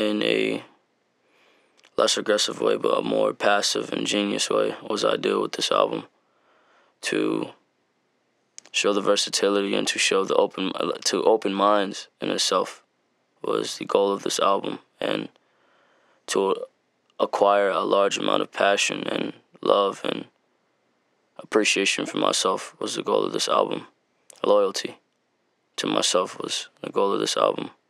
in a less aggressive way, but a more passive, ingenious way was ideal with this album, to show the versatility and to show the open minds in itself was the goal of this album, and to acquire a large amount of passion and love and appreciation for myself was the goal of this album. Loyalty to myself was the goal of this album.